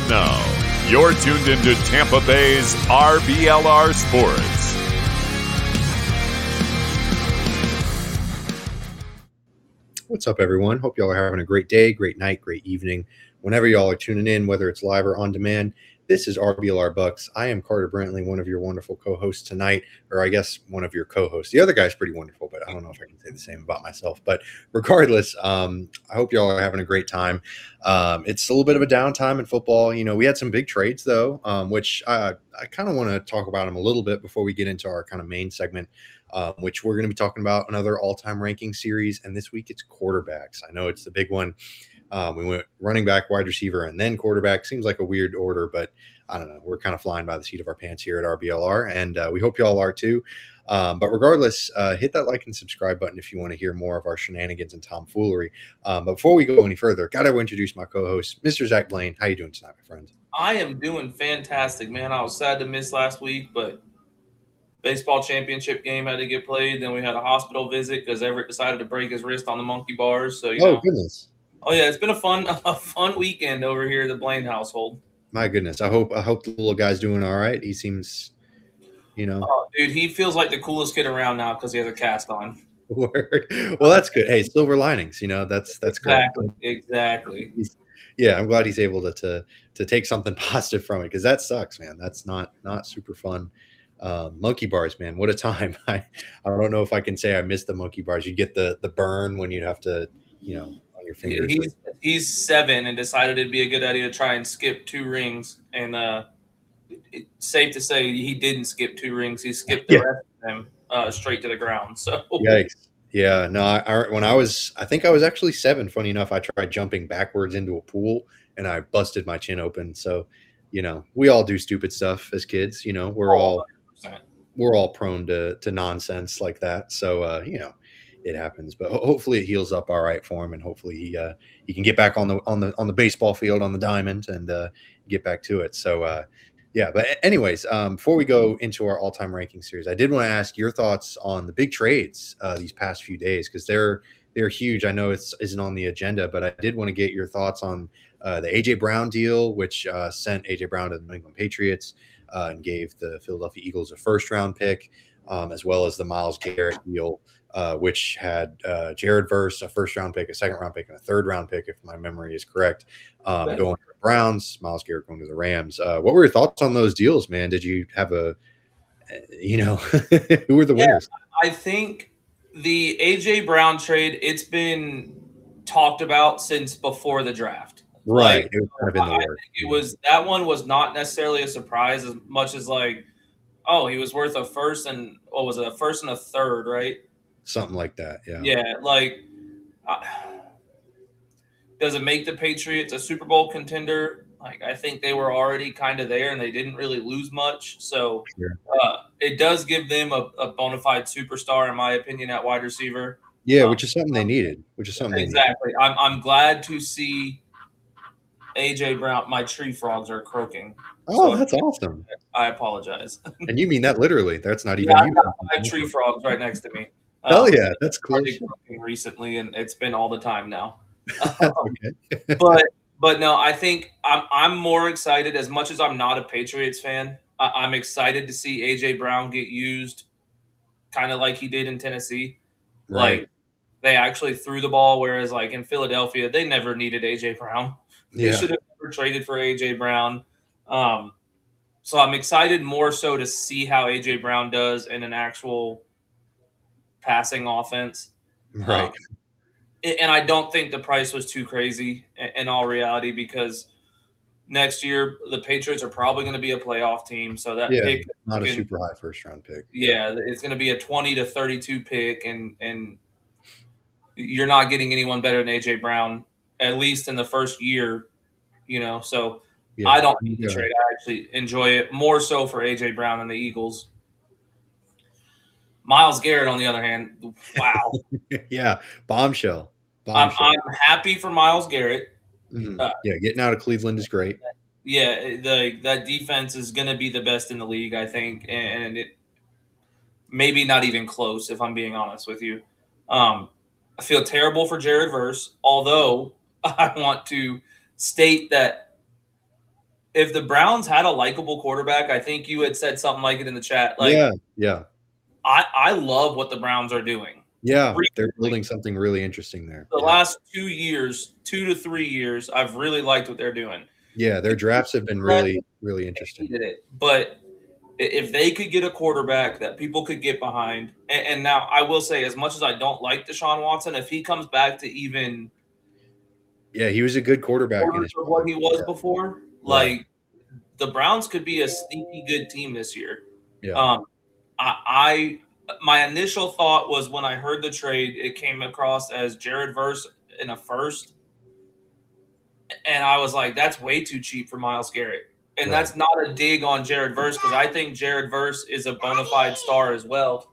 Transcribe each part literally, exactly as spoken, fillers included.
Now, you're tuned into Tampa Bay's R B L R Sports. What's up, everyone? Hope y'all are having a great day, great night, great evening. Whenever y'all are tuning in, whether it's live or on demand, this is R B L R Bucks. I am Carter Brantley, one of your wonderful co-hosts tonight, or I guess one of your co-hosts. The other guy's pretty wonderful, but I don't know if I can say the same about myself. But regardless, um, I hope y'all are having a great time. Um, it's a little bit of a downtime in football. You know, we had some big trades, though, um, which I, I kind of want to talk about them a little bit before we get into our kind of main segment. Um, which we're going to be talking about another all-time ranking series, and this week it's quarterbacks. I know it's the big one. Um, we went running back, wide receiver, and then quarterback. Seems like a weird order, but I don't know. We're kind of flying by the seat of our pants here at R B L R, and uh, we hope you all are too. Um, but regardless, uh, hit that like and subscribe button if you want to hear more of our shenanigans and tomfoolery. Um, but before we go any further, got to introduce my co-host, Mister Zach Blaine. How you doing tonight, my friend? I am doing fantastic, man. I was sad to miss last week, but baseball championship game had to get played. Then we had a hospital visit because Everett decided to break his wrist on the monkey bars. So, you oh, know, goodness. Oh, yeah, it's been a fun a fun weekend over here at the Blaine household. My goodness. I hope I hope the little guy's doing all right. He seems, you know. Oh, dude, he feels like the coolest kid around now because he has a cast on. Word. Well, that's good. Hey, silver linings, you know, that's that's exactly, great. Exactly. He's, yeah, I'm glad he's able to to to take something positive from it because that sucks, man. That's not not super fun. Um, monkey bars, man, what a time. I, I don't know if I can say I missed the monkey bars. You get the the burn when you have to, you know, on your fingers. He's, he's seven and decided it'd be a good idea to try and skip two rings. And uh, it's safe to say he didn't skip two rings. He skipped the yeah. rest of them uh, straight to the ground. So Yikes. Yeah, no, I, I, when I was, I think I was actually seven. Funny enough, I tried jumping backwards into a pool and I busted my chin open. So, you know, we all do stupid stuff as kids. You know, we're all we're all prone to to nonsense like that. So, uh, you know, it happens. But ho- hopefully it heals up all right for him, and hopefully he uh, he can get back on the on the on the baseball field on the diamond and uh, get back to it. So, uh, yeah. But anyways, um, before we go into our all time ranking series, I did want to ask your thoughts on the big trades uh, these past few days because they're they're huge. I know it isn't on the agenda, but I did want to get your thoughts on uh, the A J Brown deal, which uh, sent A J Brown to the New England Patriots. Uh, and gave the Philadelphia Eagles a first-round pick, um, as well as the Myles Garrett deal, uh, which had uh, Jared Verse, a first-round pick, a second-round pick, and a third-round pick, if my memory is correct, um, going to the Browns, Myles Garrett going to the Rams. Uh, what were your thoughts on those deals, man? Did you have a, you know, who were the yeah, winners? I think the A J Brown trade, it's been talked about since before the draft. Right. Like, it was kind of in the I works. think it was that one was not necessarily a surprise as much as like, oh, he was worth a first and what was it, a first and a third, right? Something like that. Yeah. Yeah. Like, uh, does it make the Patriots a Super Bowl contender? Like, I think they were already kind of there and they didn't really lose much. So Sure. uh, it does give them a, a bona fide superstar, in my opinion, at wide receiver. Yeah, um, which is something they needed. Which is something exactly. they needed. I'm I'm glad to see A J Brown. My tree frogs are croaking. Oh, so that's awesome. I apologize. And you mean that literally. That's not even yeah, you. I got five tree frogs right next to me. Hell um, yeah, that's cool. Recently, and it's been all the time now. okay. but but no, I think I'm I'm more excited. As much as I'm not a Patriots fan, I, I'm excited to see A J Brown get used, kind of like he did in Tennessee. Right. Like they actually threw the ball, whereas like in Philadelphia, they never needed A J Brown. They Yeah. should have never traded for A J Brown. Um, so I'm excited more so to see how A J Brown does in an actual passing offense. Right. Um, and I don't think the price was too crazy in all reality because next year the Patriots are probably going to be a playoff team. So that yeah, pick not can, a super high first round pick. Yeah, it's going to be a twenty to thirty-two pick, and and you're not getting anyone better than A J Brown, at least in the first year, you know. So yeah, I don't need the trade. I actually enjoy it more so for A J Brown and the Eagles. Myles Garrett, on the other hand, wow. yeah, bombshell. bombshell. I'm, I'm happy for Myles Garrett. Mm-hmm. Uh, yeah, getting out of Cleveland is great. Yeah, the that defense is going to be the best in the league, I think, and it maybe not even close, if I'm being honest with you. Um, I feel terrible for Jared Verse, although I want to state that if the Browns had a likable quarterback, I think you had said something like it in the chat. Like, yeah, yeah. I, I love what the Browns are doing. Yeah, really, they're building something really interesting there. The yeah. last two years, two to three years, I've really liked what they're doing. Yeah, their drafts have been really, really interesting. Did it, but if they could get a quarterback that people could get behind, and, and now I will say, as much as I don't like Deshaun Watson, if he comes back to even, yeah, he was a good quarterback in his of what he was yeah. before. Like right. the Browns could be a sneaky good team this year. Yeah. Um, I, I my initial thought was when I heard the trade, it came across as Jared Verse in a first, and I was like, that's way too cheap for Myles Garrett. And right. that's not a dig on Jared Verse because I think Jared Verse is a bona fide star as well.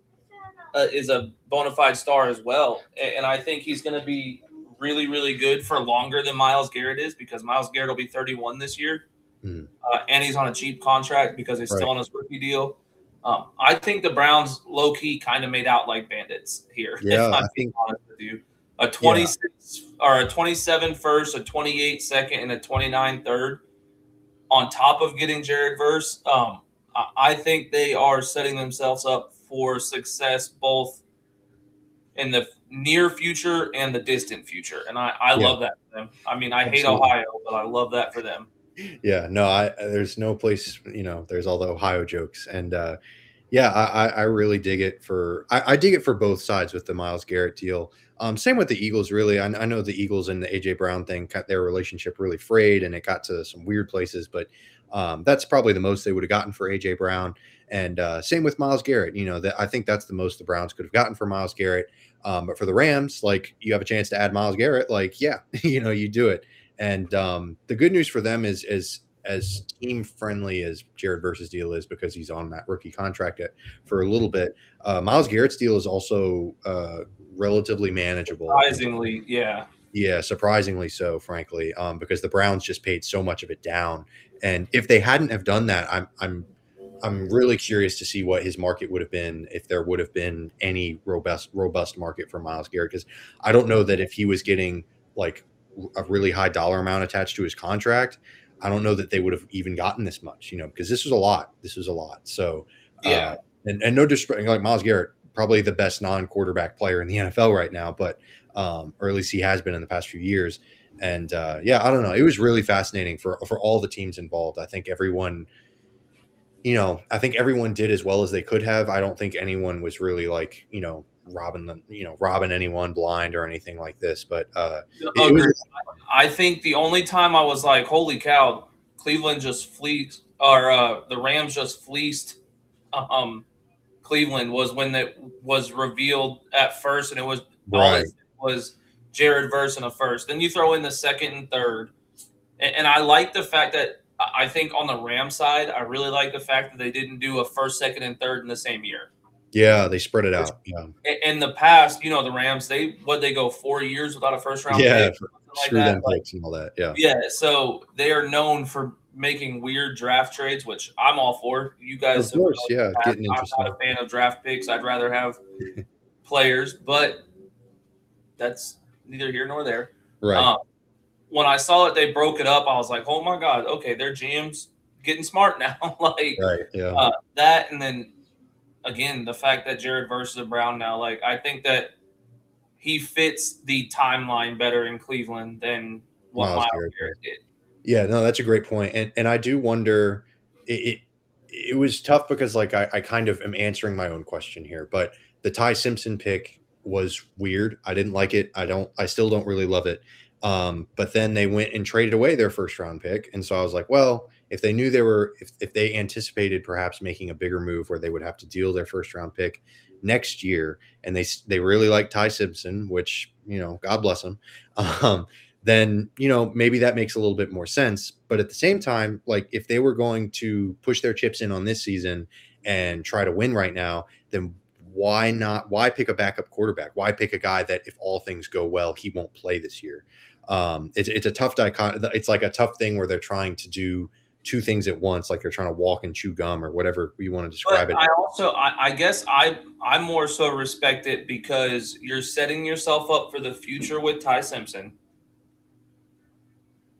Uh, is a bona fide star as well, and, and I think he's going to be really, really good for longer than Myles Garrett is because Myles Garrett will be thirty-one this year, mm. uh, and he's on a cheap contract because he's right. still on his rookie deal. Um, I think the Browns low key kind of made out like bandits here. Yeah, if I'm I being think honest with you, a twenty-six yeah. or a twenty-seven first, a twenty-eight second, and a twenty-nine third. On top of getting Jared Verse, um, I think they are setting themselves up for success both in the near future and the distant future. And I, I yeah. love that for them. I mean, I Absolutely. hate Ohio, but I love that for them. Yeah, no, I there's no place, you know, there's all the Ohio jokes. And uh, yeah, I, I really dig it for I, I dig it for both sides with the Myles Garrett deal. Um, same with the Eagles, really. I, I know the Eagles and the A J Brown thing got their relationship really frayed and it got to some weird places, but um, that's probably the most they would have gotten for A J Brown. And uh, same with Myles Garrett. You know, that I think that's the most the Browns could have gotten for Myles Garrett. Um, but for the Rams, like you have a chance to add Myles Garrett, like, yeah, you know, you do it. And um, the good news for them is, is as team friendly as Jared Verse's deal is because he's on that rookie contract at, for a little bit. Uh, Myles Garrett's deal is also uh, relatively manageable. Surprisingly, yeah. Yeah, surprisingly so, frankly, um, because the Browns just paid so much of it down. And if they hadn't have done that, I'm I'm I'm really curious to see what his market would have been if there would have been any robust robust market for Myles Garrett. Because I don't know that if he was getting like a really high dollar amount attached to his contract, I don't know that they would have even gotten this much, you know, because this was a lot. This was a lot. So yeah, uh, and, and no disrespect, like Myles Garrett, probably the best non-quarterback player in the N F L right now, but um, or at least he has been in the past few years. And uh, yeah, I don't know. It was really fascinating for for all the teams involved. I think everyone, you know, I think everyone did as well as they could have. I don't think anyone was really like, you know, robbing them, you know, robbing anyone blind or anything like this. But uh, it, it was, I think the only time I was like, holy cow, Cleveland just fleeced, or uh, the Rams just fleeced um, Cleveland was when it was revealed at first, and it was right. all it was Jared Verse in a first. Then you throw in the second and third. And, and I like the fact that I think on the Ram side, I really like the fact that they didn't do a first, second, and third in the same year. Yeah, they spread it out. Yeah. In the past, you know, the Rams, they what they go four years without a first round yeah, pick, like screw that. them picks and all that. Yeah, yeah. So they are known for making weird draft trades, which I'm all for. You guys, of course, yeah, have, getting I'm not a fan of draft picks. I'd rather have players, but that's neither here nor there. Right. Um, when I saw that they broke it up, I was like, oh my god, okay, their G M's getting smart now. like right, yeah. uh, that, and then. Again, the fact that Jared Verse is Brown now, like I think that he fits the timeline better in Cleveland than what Myles Garrett did. Yeah, no, that's a great point. And and I do wonder, it it, it was tough because like I, I kind of am answering my own question here, but the Ty Simpson pick was weird. I didn't like it. I don't I still don't really love it. Um, but then they went and traded away their first round pick. And so I was like, well, if they knew they were, if, if they anticipated perhaps making a bigger move where they would have to deal their first round pick next year, and they they really like Ty Simpson, which, you know, God bless him, um, then, you know, maybe that makes a little bit more sense. But at the same time, like if they were going to push their chips in on this season and try to win right now, then why not? Why pick a backup quarterback? Why pick a guy that if all things go well, he won't play this year? Um, it's, it's a tough dichot- It's like a tough thing where they're trying to do two things at once, like they're trying to walk and chew gum or whatever you want to describe but it. I also, I, I guess I, I more so respect it because you're setting yourself up for the future with Ty Simpson.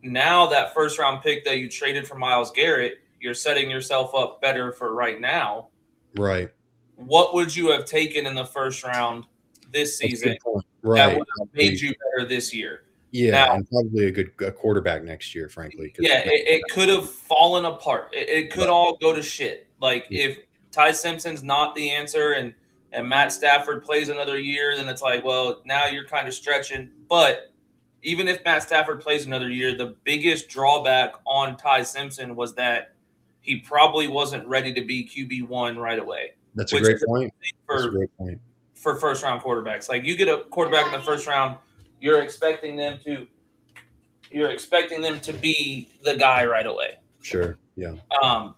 now that first round pick that you traded for Myles Garrett, you're setting yourself up better for right now. Right. What would you have taken in the first round this season right. that would have made you better this year? Yeah, now, and probably a good a quarterback next year, frankly. Yeah, it, it could have fallen apart. It, it could right. all go to shit. Like, yeah. if Ty Simpson's not the answer and, and Matt Stafford plays another year, then it's like, well, now you're kind of stretching. But even if Matt Stafford plays another year, the biggest drawback on Ty Simpson was that he probably wasn't ready to be Q B one right away. That's a great point. For, That's a great point. For first-round quarterbacks. Like, you get a quarterback in the first round, you're expecting them to you're expecting them to be the guy right away. Sure, yeah. Um,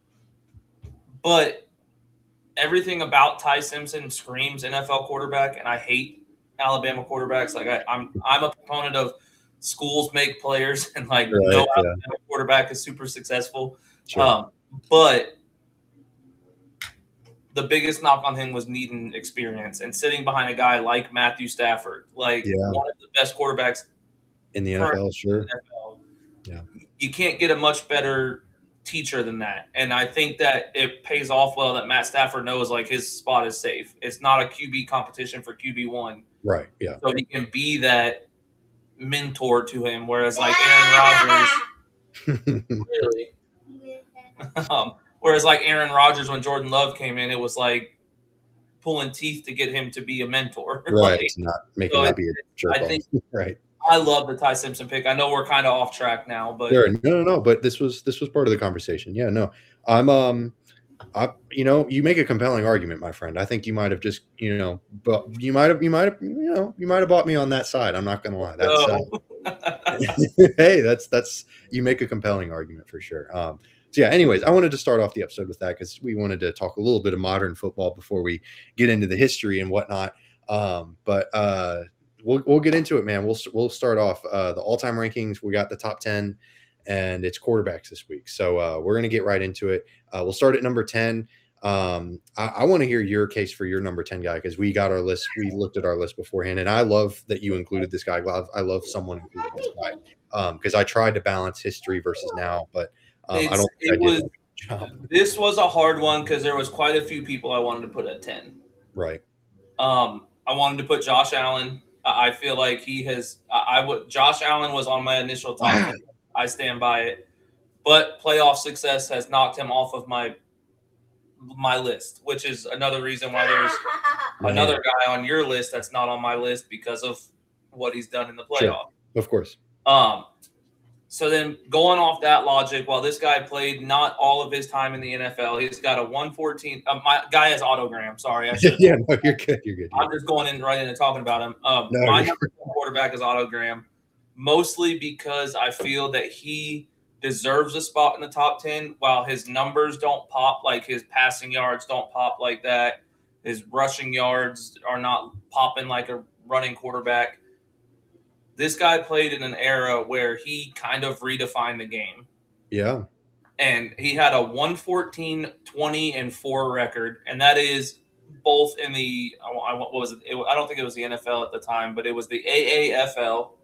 but everything about Ty Simpson screams N F L quarterback, and I hate Alabama quarterbacks. Like, I, I'm I'm a proponent of schools make players, and like right, no yeah. Alabama quarterback is super successful. Sure. Um, but the biggest knock on him was needing experience and sitting behind a guy like Matthew Stafford, like yeah. one of the best quarterbacks in the N F L. Sure. N F L. Yeah. You can't get a much better teacher than that. And I think that it pays off well that Matt Stafford knows like his spot is safe. It's not a Q B competition for Q B one. Right. Yeah. So he can be that mentor to him. Whereas like Aaron Rodgers, really, um, Whereas, like Aaron Rodgers, when Jordan Love came in, it was like pulling teeth to get him to be a mentor. Right. Like, not making so that be a jerk. I think right. I love the Ty Simpson pick. I know we're kind of off track now, but sure. no, no, no. But this was this was part of the conversation. Yeah, no. I'm um, I you know you make a compelling argument, my friend. I think you might have just you know, but you might have you might have you know you might have bought me on that side. I'm not gonna lie. That's no. uh, hey, that's that's you make a compelling argument for sure. Um. So yeah, anyways, I wanted to start off the episode with that because we wanted to talk a little bit of modern football before we get into the history and whatnot. Um, but uh, we'll we'll get into it, man. We'll we'll start off uh, the all-time rankings. We got the top ten, and it's quarterbacks this week. So uh, we're gonna get right into it. Uh, we'll start at number ten. Um, I, I want to hear your case for your number ten guy because we got our list. We looked at our list beforehand, and I love that you included this guy. I love, I love someone included this guy because um, I tried to balance history versus now, but. Um, I don't think it I did was, this was a hard one because there was quite a few people I wanted to put at ten. Right. Um, I wanted to put Josh Allen. I feel like he has. I, I would. Josh Allen was on my initial top. Wow. I stand by it, but playoff success has knocked him off of my my list, which is another reason why there's right. another guy on your list that's not on my list because of what he's done in the playoff. Sure. Of course. Um. So then going off that logic, while this guy played not all of his time in the N F L, he's got a one fourteen. Uh, my guy has autogram. Sorry. I should. yeah, no, you're good. You're good. I'm just going in right into talking about him. Um, no, my number one quarterback is autogram, mostly because I feel that he deserves a spot in the top ten while his numbers don't pop, like his passing yards don't pop like that. His rushing yards are not popping like a running quarterback. This guy played in an era where he kind of redefined the game. Yeah. And he had a one fourteen, twenty, and four record. And that is both in the, what was it? it? I don't think it was the N F L at the time, but it was the A A F L.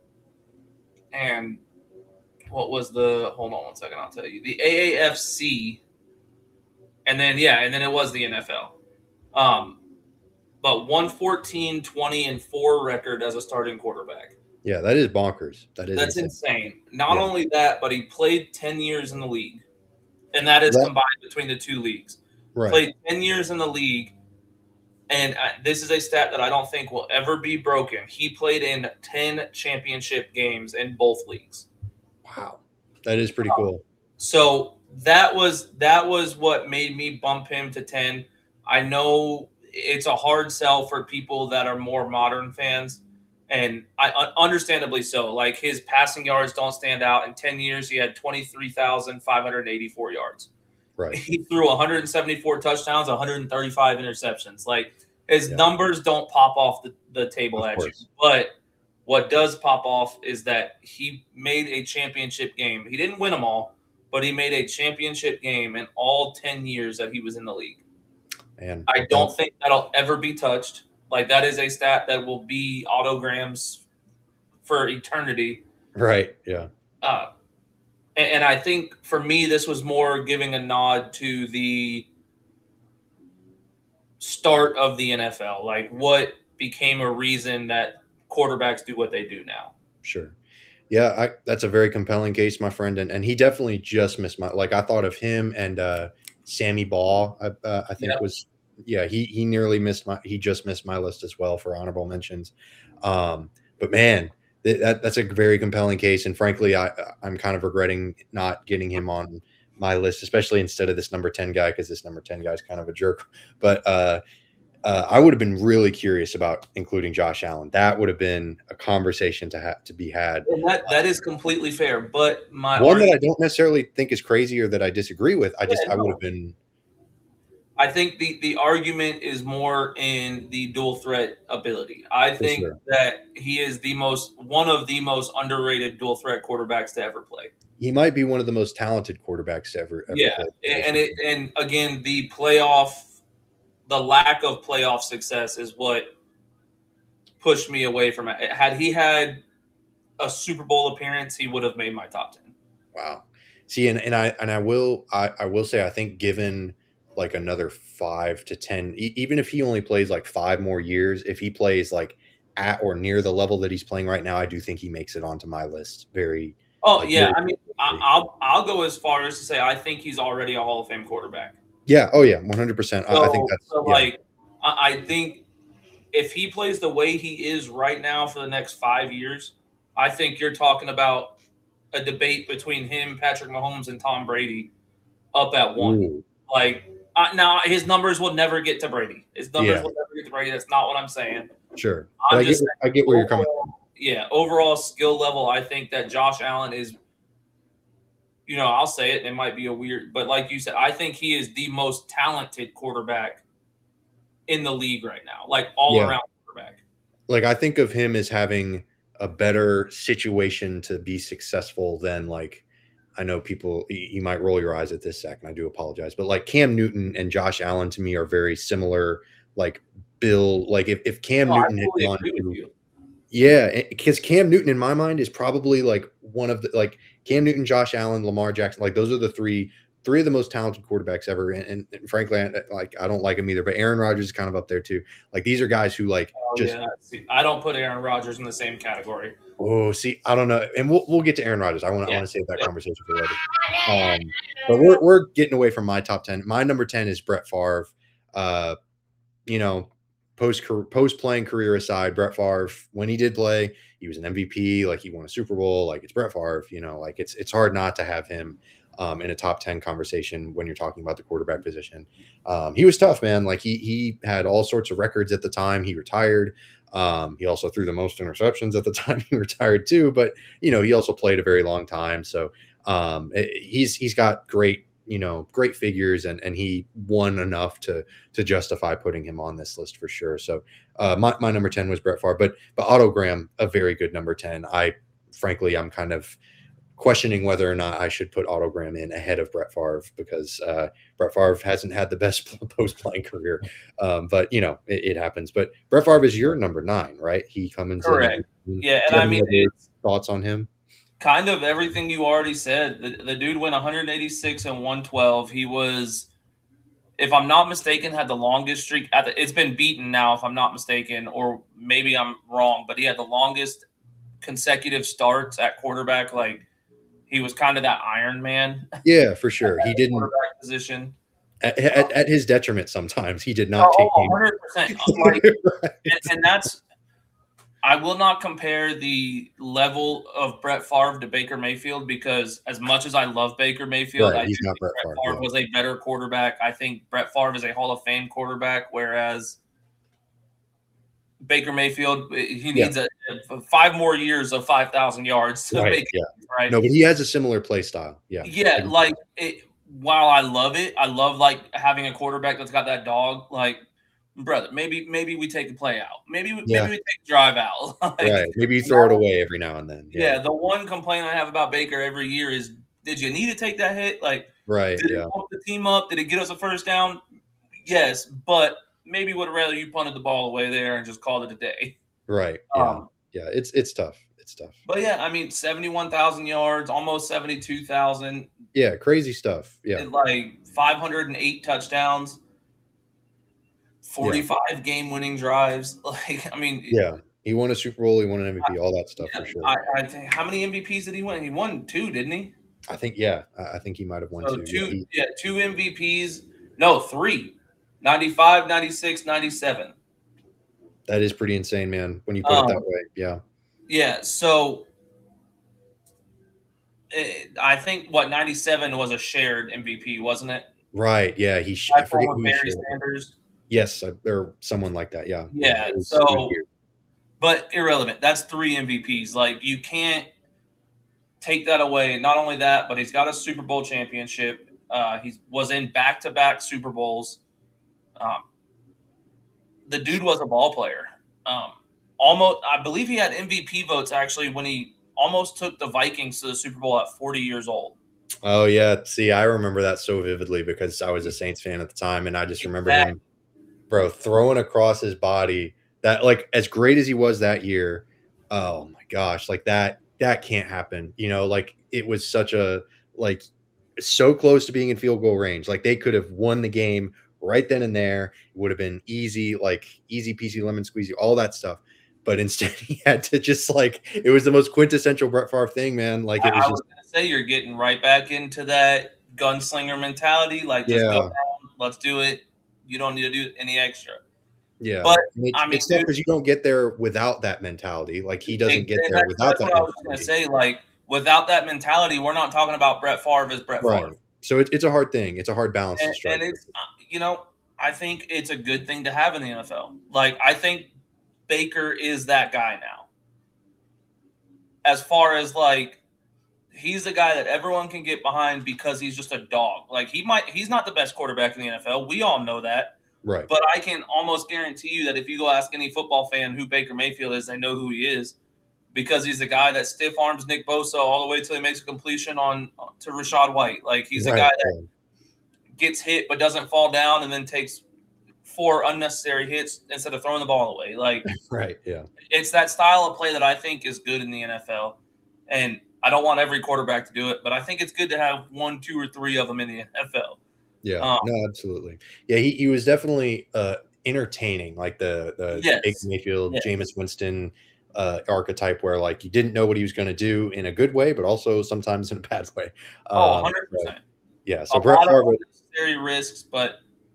And what was the, hold on one second, I'll tell you. The A A F C. And then, yeah, and then it was the N F L. Um, but one fourteen, twenty, and four record as a starting quarterback. Yeah, that is bonkers. That is That's insane. insane. Not yeah. only that, but he played ten years in the league. And that is that, combined between the two leagues. Right. Played ten years in the league. And I, this is a stat that I don't think will ever be broken. He played in ten championship games in both leagues. Wow. That is pretty cool. Um, so that was that was what made me bump him to ten. I know it's a hard sell for people that are more modern fans. And I understandably so. Like his passing yards don't stand out. In ten years, he had twenty-three thousand five hundred eighty-four yards. Right. He threw one hundred seventy-four touchdowns, one hundred thirty-five interceptions. Like his yeah. numbers don't pop off the, the table of at course. you. But what does pop off is that he made a championship game. He didn't win them all, but he made a championship game in all ten years that he was in the league. And I don't think that'll ever be touched. Like, that is a stat that will be autograms for eternity. Right, yeah. Uh, And, and I think for me, this was more giving a nod to the start of the N F L, like what became a reason that quarterbacks do what they do now. Sure. Yeah, I, that's a very compelling case, my friend, and and he definitely just missed my. Like I thought of him and uh, Sammy Baugh. I, uh, I think Yeah. was yeah he he nearly missed my he just missed my list as well for honorable mentions. Um, but man, th- that that's a very compelling case, and frankly, I I'm kind of regretting not getting him on my list, especially instead of this number ten guy, because this number ten guy is kind of a jerk. But uh, Uh, I would have been really curious about including Josh Allen. That would have been a conversation to have to be had. And that that is completely fair. But my one argument, that I don't necessarily think is crazy or that I disagree with. I just Yeah, I would no. have been. I think the the argument is more in the dual threat ability. I For think sure. that he is the most one of the most underrated dual threat quarterbacks to ever play. He might be one of the most talented quarterbacks to ever. ever Yeah, play. and it and again the playoff, the lack of playoff success is what pushed me away from it. Had he had a Super Bowl appearance, he would have made my top ten. Wow. See, and, and I and I will I, I will say I think given like another five to ten, e- even if he only plays like five more years, if he plays like at or near the level that he's playing right now, I do think he makes it onto my list. Very. Oh like, yeah, very I mean, I, I'll I'll go as far as to say I think he's already a Hall of Fame quarterback. Yeah. Oh yeah. One hundred percent. So, I think that's so yeah. like I, I think if he plays the way he is right now for the next five years, I think you're talking about a debate between him, Patrick Mahomes, and Tom Brady up at one. Ooh. Like uh, now, his numbers will never get to Brady. His numbers Yeah. will never get to Brady. That's not what I'm saying. Sure. I'm But I get just I get where you're coming. overall, yeah, overall skill level, I think that Josh Allen is, you know, I'll say it, it might be a weird, but like you said, I think he is the most talented quarterback in the league right now, like all Yeah. around quarterback. Like I think of him as having a better situation to be successful than like I know people you might roll your eyes at this, Zach, and I do apologize, but like Cam Newton and Josh Allen to me are very similar. Like Bill, like if, if Cam No, I Newton had totally gone agree with to, you. yeah, because Cam Newton in my mind is probably like one of the like Cam Newton, Josh Allen, Lamar Jackson, like those are the three three of the most talented quarterbacks ever. And, and, and frankly, I, like I don't like him either, but Aaron Rodgers is kind of up there too. Like these are guys who like Oh, just yeah. See, I don't put Aaron Rodgers in the same category. oh, see, I don't know, and we'll we'll get to Aaron Rodgers. I want to Yeah. I want to save that Yeah. conversation for later. Um, but we're we're getting away from my top ten. My number ten is Brett Favre. Uh, you know, post post playing career aside, Brett Favre, when he did play, he was an M V P. Like he won a Super Bowl. Like it's Brett Favre. You know, like it's it's hard not to have him um, in a top ten conversation when you're talking about the quarterback position. Um, he was tough, man. Like he he had all sorts of records at the time. He retired. Um, he also threw the most interceptions at the time he retired too, but you know, he also played a very long time. So um, it, he's, he's got great, you know, great figures and, and he won enough to, to justify putting him on this list for sure. So uh, my, my number ten was Brett Favre, but, but Otto Graham, a very good number ten. I frankly, I'm kind of questioning whether or not I should put Otto Graham in ahead of Brett Favre because uh, Brett Favre hasn't had the best post-playing career. Um, but, you know, it, it happens. But Brett Favre is your number nine, right? He comes Correct. in. Yeah, and I mean, it's thoughts on him? kind of everything you already said. The, the dude went one eighty-six and one twelve. He was, if I'm not mistaken, had the longest streak. At the, it's been beaten now, if I'm not mistaken, or maybe I'm wrong, but he had the longest consecutive starts at quarterback. Like, he was kind of that Iron Man. Yeah, for sure. He didn't quarterback position at, at, at his detriment. Sometimes he did not oh, take one hundred percent. Like, right. and, and that's I will not compare the level of Brett Favre to Baker Mayfield because as much as I love Baker Mayfield, Right, I he's think not Brett Brett Favre, Favre yeah. was a better quarterback. I think Brett Favre is a Hall of Fame quarterback, whereas Baker Mayfield, he needs a, a five more years of five thousand yards to Right, make yeah. it, right? No, but he has a similar play style. Yeah. Yeah, like it, while I love it, I love like having a quarterback that's got that dog. Like, brother, maybe maybe we take a play out. Maybe Yeah. maybe we take a drive out. Like, Right. Maybe you throw it away every now and then. yeah. The one complaint I have about Baker every year is, did you need to take that hit? Like, Right. did Yeah. it pump the team up? Did it get us a first down? Yes, but maybe would have rather you punted the ball away there and just called it a day. Right. Yeah. Um, yeah. It's it's tough. It's stuff. But yeah, I mean, seventy-one thousand yards, almost seventy-two thousand. Yeah, crazy stuff. Yeah, like five hundred eight touchdowns, forty-five yeah. game-winning drives. Like, I mean, yeah, he won a Super Bowl, he won an M V P, I, all that stuff yeah, for sure. I, I think, how many M V Ps did he win? He won two, didn't he? I think, yeah, I think he might have won so two. Two, yeah, he, yeah, two M V Ps. No, three. ninety-five, ninety-six, ninety-seven. That is pretty insane, man, when you put um, it that way. Yeah. Yeah, so it, I think, what, ninety-seven was a shared M V P, wasn't it? Right, yeah. He I forget who Barry Sanders. Yes, or someone like that, yeah. Yeah, yeah so, but irrelevant. That's three M V Ps. Like, you can't take that away. Not only that, but he's got a Super Bowl championship. Uh, he was in back-to-back Super Bowls. Um, the dude was a ball player. Um, almost, I believe he had M V P votes actually when he almost took the Vikings to the Super Bowl at forty years old. Oh yeah, see, I remember that so vividly because I was a Saints fan at the time, and I just remember exactly. him, bro, throwing across his body. That, like, as great as he was that year, oh my gosh, like that that can't happen. You know, like it was such a like so close to being in field goal range. Like they could have won the game right then and there. It would have been easy, like easy peasy lemon squeezy, all that stuff. But instead, he had to just like it was the most quintessential Brett Favre thing, man. Like it was, I was just, gonna say you're getting right back into that gunslinger mentality. Like, just yeah. go down, let's do it. You don't need to do any extra. Yeah, but it's, I mean, it's tough because you don't get there without that mentality. Like he doesn't get there without that's that. What I was gonna say, like without that mentality, we're not talking about Brett Favre as Brett right. Favre. So it's it's a hard thing. It's a hard balance and, to strike. And it's you know, I think it's a good thing to have in the N F L. Like I think Baker is that guy now. As far as like, he's the guy that everyone can get behind because he's just a dog. Like he might, he's not the best quarterback in the N F L. We all know that. Right. But I can almost guarantee you that if you go ask any football fan who Baker Mayfield is, they know who he is because he's the guy that stiff arms Nick Bosa all the way till he makes a completion on to Rachaad White. Like he's the right. guy that gets hit but doesn't fall down and then takes four unnecessary hits instead of throwing the ball away. Like, right, yeah. It's that style of play that I think is good in the N F L. And I don't want every quarterback to do it, but I think it's good to have one, two, or three of them in the N F L. Yeah, um, no, absolutely. Yeah, he, he was definitely uh, entertaining, like the the yes. Baker Mayfield, yes. Jameis Winston uh, archetype, where like you didn't know what he was going to do in a good way, but also sometimes in a bad way. Um, oh, one hundred percent. Yeah, so a Brett lot Favre of unnecessary risks, but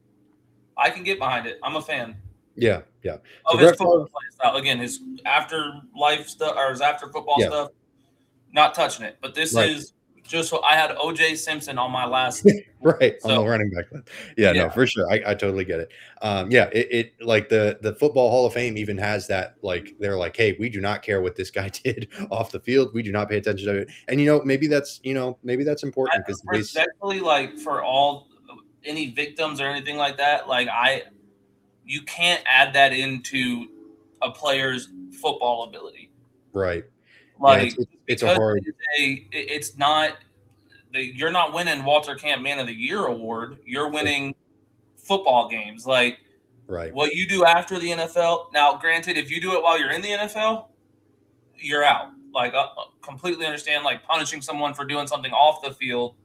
I can get behind it. I'm a fan. Yeah, yeah. Of so his Brett football style. Again, his after life stuff or his after football yeah. stuff, not touching it. But this right. is just what I had O J Simpson on my last right so, on the running back list. Yeah, yeah, no, for sure. I, I totally get it. Um, yeah, it, it like the the Football Hall of Fame even has that, like they're like, hey, we do not care what this guy did off the field. We do not pay attention to it. And you know, maybe that's you know, maybe that's important because respectfully, like for all any victims or anything like that, like I you can't add that into a player's football ability. Right. Like yeah, it's, it's a hard it's, a, it's not the, you're not winning Walter Camp Man of the Year award. You're winning football games. Like right. what you do after the N F L. Now, granted, if you do it while you're in the N F L, you're out. Like I completely understand like punishing someone for doing something off the field,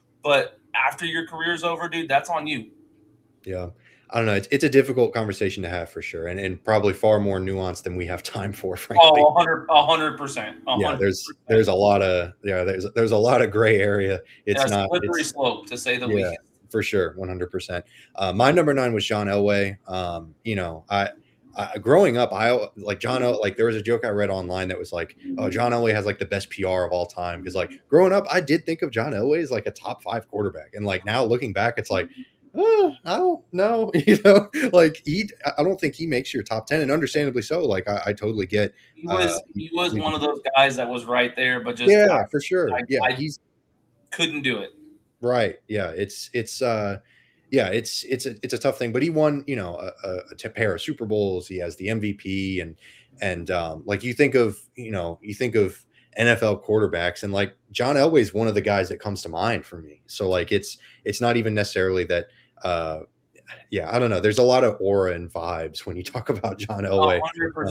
but after your career's over, dude, that's on you. Yeah. I don't know. It's, it's a difficult conversation to have for sure. And, and probably far more nuanced than we have time for, frankly. Oh, a hundred, a hundred percent. Yeah. There's, there's a lot of, yeah, there's, there's a lot of gray area. It's yeah, not slippery it's, slope to say the yeah, least. For sure. one hundred percent. Uh, my number nine was John Elway. Um, you know, I, I, growing up, I like John, El, like there was a joke I read online that was like, oh, John Elway has like the best P R of all time. Cause like growing up, I did think of John Elway as like a top five quarterback. And like now looking back, it's like, oh, I don't know, you know, like he, I don't think he makes your top ten, and understandably so. Like I, I totally get. He was, uh, he was one of those guys that was right there, but just yeah, I, for sure. I, yeah, I he's couldn't do it. Right. Yeah. It's it's uh, yeah, it's it's a it's a tough thing. But he won, you know, a, a, a pair of Super Bowls. He has the M V P, and and um, like you think of, you know, you think of N F L quarterbacks, and like John Elway is one of the guys that comes to mind for me. So like it's it's not even necessarily that. Uh, yeah, I don't know. There's a lot of aura and vibes when you talk about John Elway. one hundred percent.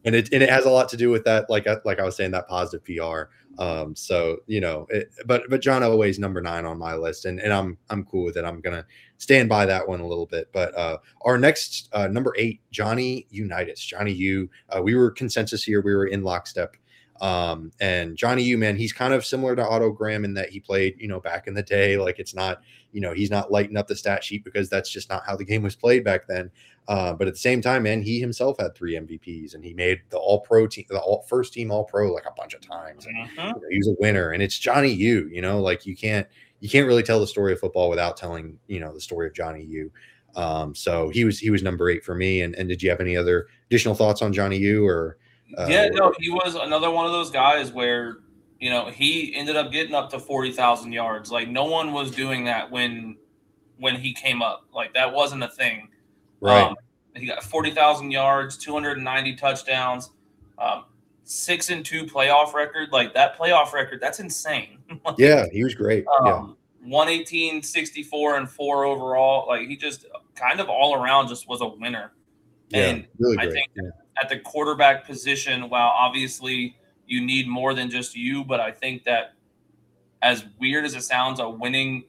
and it and it has a lot to do with that, like like I was saying, that positive P R. Um, so you know, it, but but John Elway's number nine on my list, and and I'm I'm cool with it. I'm gonna stand by that one a little bit. But uh, our next uh, number eight, Johnny Unitas, Johnny U. Uh, we were consensus here. We were in lockstep. Um, and Johnny U, man, he's kind of similar to Otto Graham in that he played, you know, back in the day. Like it's not, you know, he's not lighting up the stat sheet because that's just not how the game was played back then. Uh, but at the same time, man, he himself had three M V Ps and he made the all pro team, the all first team all pro like a bunch of times. And, mm-hmm. you know, he's a winner, and it's Johnny U, you know, like you can't, you can't really tell the story of football without telling, you know, the story of Johnny U. Um, so he was, he was number eight for me. And, and did you have any other additional thoughts on Johnny U or? Uh, yeah, no, he was another one of those guys where, you know, he ended up getting up to forty thousand yards. Like no one was doing that when, when he came up. Like that wasn't a thing. Right. Um, he got forty thousand yards, two hundred ninety touchdowns, um, six and two playoff record. Like that playoff record, that's insane. Like, yeah, he was great. Um, yeah. one eighteen, sixty-four, and four overall. Like he just kind of all around just was a winner. Yeah, and really great. I think yeah. at the quarterback position, while obviously you need more than just you, but I think that as weird as it sounds, a winning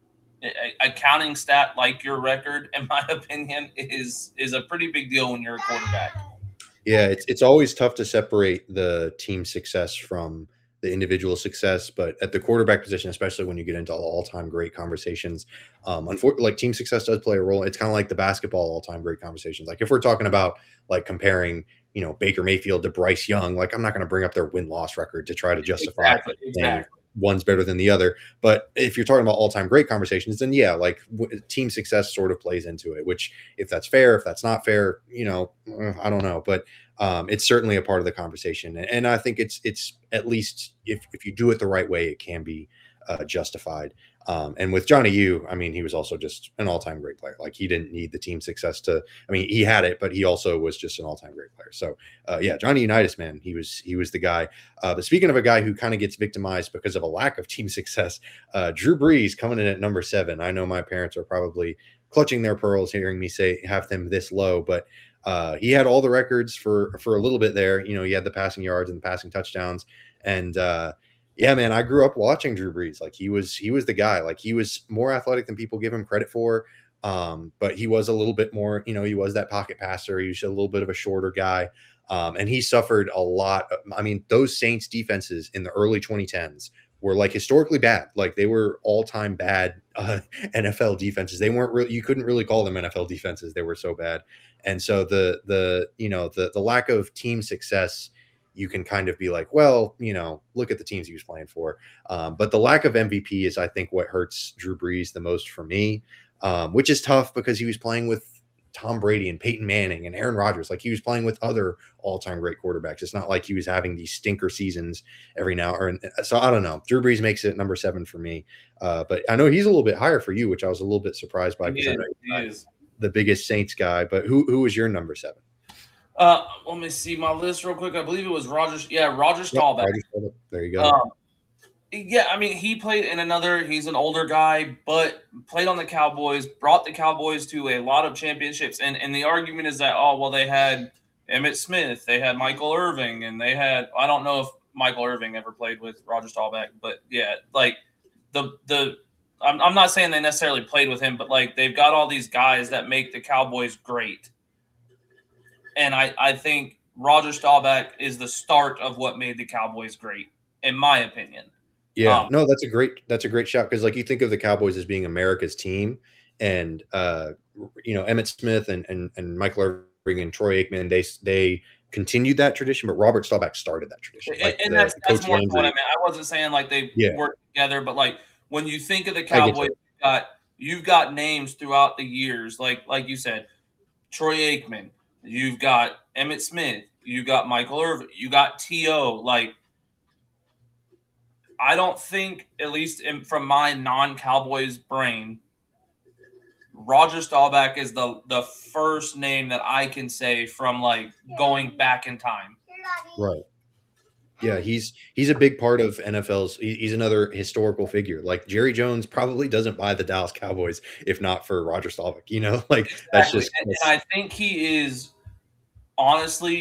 a counting stat like your record, in my opinion, is is a pretty big deal when you're a quarterback. Yeah, it's it's always tough to separate the team success from the individual success, but at the quarterback position, especially when you get into all-time great conversations, um, unfortunately, like team success does play a role. It's kind of like the basketball all-time great conversations. Like if we're talking about like comparing, you know, Baker Mayfield to Bryce Young, like I'm not going to bring up their win-loss record to try to justify exactly, exactly. one's better than the other. But if you're talking about all-time great conversations, then yeah, like w- team success sort of plays into it, which if that's fair, if that's not fair, you know, I don't know. But um, it's certainly a part of the conversation. And, and I think it's, it's at least if, if you do it the right way, it can be uh, justified. Um, and with Johnny U, I mean, he was also just an all-time great player. Like he didn't need the team success to, I mean, he had it, but he also was just an all-time great player. So uh, yeah, Johnny Unitas, man, he was, he was the guy. Uh, but speaking of a guy who kind of gets victimized because of a lack of team success, uh, Drew Brees coming in at number seven. I know my parents are probably clutching their pearls hearing me say, have them this low, but uh, he had all the records for, for a little bit there. You know, he had the passing yards and the passing touchdowns. And uh, yeah, man, I grew up watching Drew Brees. Like he was, he was the guy. Like he was more athletic than people give him credit for. Um, but he was a little bit more, you know, he was that pocket passer. He was a little bit of a shorter guy. Um, and he suffered a lot. Of, I mean, those Saints defenses in the early twenty tens were like historically bad. Like they were all time bad uh, N F L defenses. They weren't really, you couldn't really call them N F L defenses. They were so bad. And so the, the, you know, the, the lack of team success, you can kind of be like, well, you know, look at the teams he was playing for. Um, but the lack of M V P is, I think, what hurts Drew Brees the most for me, um, which is tough because he was playing with Tom Brady and Peyton Manning and Aaron Rodgers. Like he was playing with other all-time great quarterbacks. It's not like he was having these stinker seasons every now or so. I don't know. Drew Brees makes it number seven for me. Uh, but I know he's a little bit higher for you, which I was a little bit surprised by. He is, he is. The biggest Saints guy, but who, who was your number seven? Uh, let me see my list real quick. I believe it was Roger. Yeah, Roger Staubach. Yep, Roger, there you go. Um, yeah, I mean, he played in another. He's an older guy, but played on the Cowboys. Brought the Cowboys to a lot of championships. And and the argument is that oh well, they had Emmitt Smith, they had Michael Irving, and they had I don't know if Michael Irving ever played with Roger Staubach, but yeah, like the the. I'm I'm not saying they necessarily played with him, but like they've got all these guys that make the Cowboys great. And I, I think Roger Staubach is the start of what made the Cowboys great, in my opinion. Yeah, um, no, that's a great that's a great shot because like you think of the Cowboys as being America's team, and uh, you know Emmitt Smith and and and Michael Irving and Troy Aikman, they they continued that tradition, but Robert Staubach started that tradition. Like and the, that's, that's more what I mean. I wasn't saying like they yeah. worked together, but like when you think of the Cowboys, you've got you've got names throughout the years, like like you said, Troy Aikman. You've got Emmitt Smith. You got Michael Irvin. You got T O. Like, I don't think, at least in, from my non-Cowboys brain, Roger Staubach is the the first name that I can say from like going back in time. Right. Yeah, he's he's a big part of N F L's. He's another historical figure. Like Jerry Jones probably doesn't buy the Dallas Cowboys if not for Roger Staubach. You know, like exactly. that's just. And, and I think he is honestly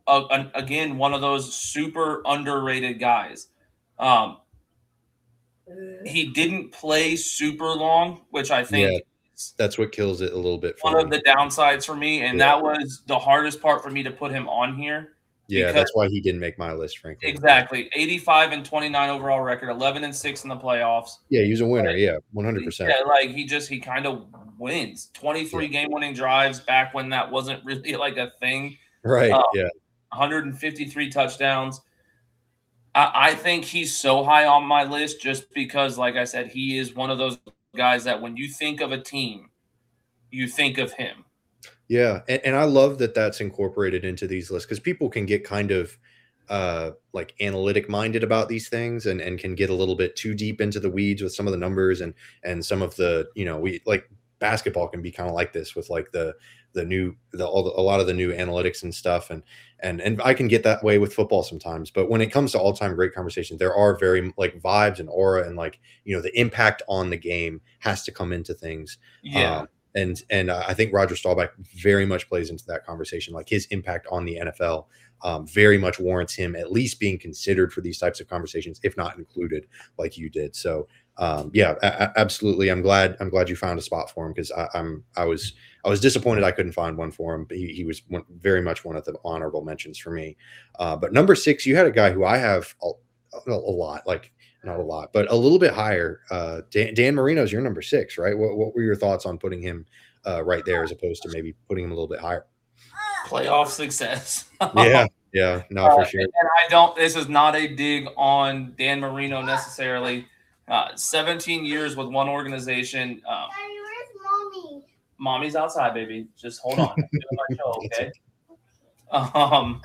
a, a, again, one of those super underrated guys. Um, he didn't play super long, which I think yeah, that's what kills it a little bit for one me. of the downsides for me, and yeah. that was the hardest part for me to put him on here. Yeah, that's why he didn't make my list, frankly. Exactly. eighty-five and twenty-nine overall record, eleven and six in the playoffs. Yeah, he was a winner. Like, yeah, one hundred percent. Yeah, like he just he kind of wins. twenty-three yeah. game-winning drives back when that wasn't really like a thing. Right, um, yeah. one hundred fifty-three touchdowns. I, I think he's so high on my list just because, like I said, he is one of those guys that when you think of a team, you think of him. Yeah, and, and I love that that's incorporated into these lists because people can get kind of uh, like analytic minded about these things and, and can get a little bit too deep into the weeds with some of the numbers and and some of the, you know, we like basketball can be kind of like this with like the the new the, all the a lot of the new analytics and stuff and and and I can get that way with football sometimes, but when it comes to all-time great conversations, there are very like vibes and aura and like, you know, the impact on the game has to come into things. Yeah. Um, And and uh, I think Roger Staubach very much plays into that conversation. Like his impact on the N F L um, very much warrants him at least being considered for these types of conversations, if not included, like you did. So um, yeah, a- absolutely. I'm glad. I'm glad you found a spot for him because I'm I was I was disappointed I couldn't find one for him. But he, he was one, very much one of the honorable mentions for me. Uh, but number six, you had a guy who I have a, a, a lot like. Not a lot, but a little bit higher. Uh, Dan, Dan Marino's your number six, right? What, what were your thoughts on putting him uh, right there as opposed to maybe putting him a little bit higher? Playoff success. yeah, yeah, no, for uh, sure. And I don't, this is not a dig on Dan Marino necessarily. Uh, seventeen years with one organization. Um, Daddy, where's mommy? Mommy's outside, baby. Just hold on. I'm doing my show, okay? Um,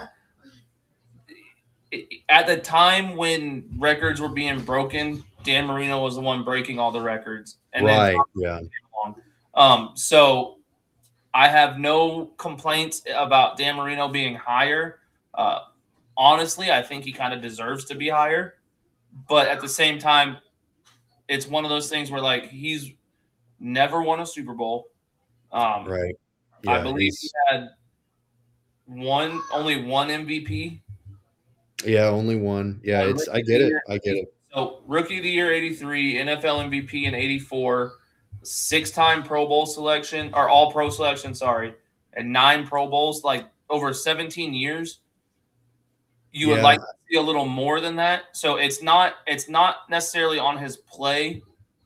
At the time when records were being broken, Dan Marino was the one breaking all the records. And right, yeah. Um, so I have no complaints about Dan Marino being higher. Uh, honestly, I think he kind of deserves to be higher. But at the same time, it's one of those things where, like, he's never won a Super Bowl. Um, right. Yeah, I believe he's... he had one, only one M V P. Yeah, only one. Yeah, it's I get it. I get it. So rookie of the year eighty-three, N F L M V P in eighty-four, six-time Pro Bowl selection, or all pro selection, sorry, and nine Pro Bowls, like over seventeen years. You yeah. would like to see a little more than that. So it's not it's not necessarily on his play,